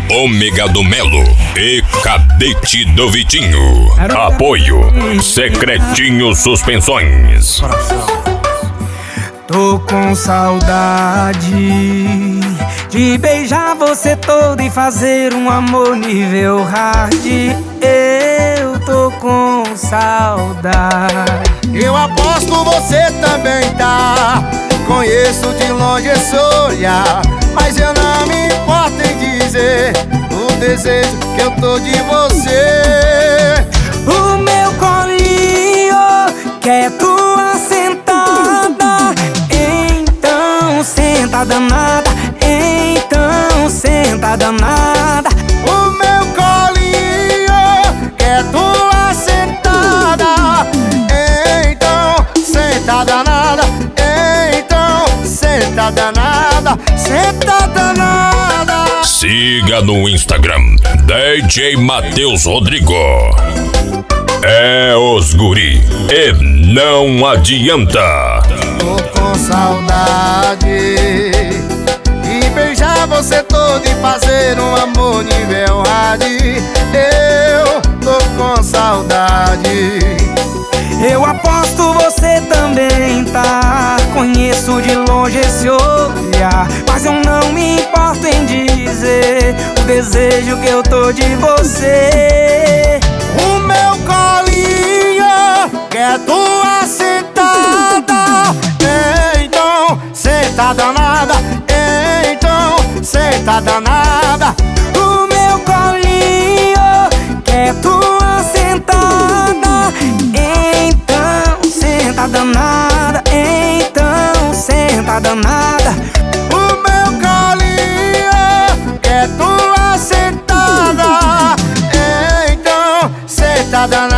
Ômega do Melo e Cadete do Vitinho. Apoio Secretinho Suspensões. Tô com saudade de beijar você todo e fazer um amor nível hard. Eu tô com saudade. Eu aposto você também tá. Conheço de longe esse olhar, mas eu não me importo em dizer o desejo que eu tô de você. O meu colinho quer tua sentada, então senta danada, então senta danada. O meu colinho quer tua sentada, então senta danada, então senta danada, senta danada. Siga no Instagram DJ Matheus Rodrigo. É os guri e não adianta. Tô com saudade de beijar você todo e fazer um amor nível hard. Eu tô com saudade. Eu aposto você também tá. Conheço de longe esse olhar, mas eu não me importo em dizer o desejo que eu tô de você. O meu colinho quer tua sentada, então senta danada, então senta danada. O meu colinho quer tua sentada, então senta danada, então senta danada. O meu colinho quer tua sentada, então senta danada.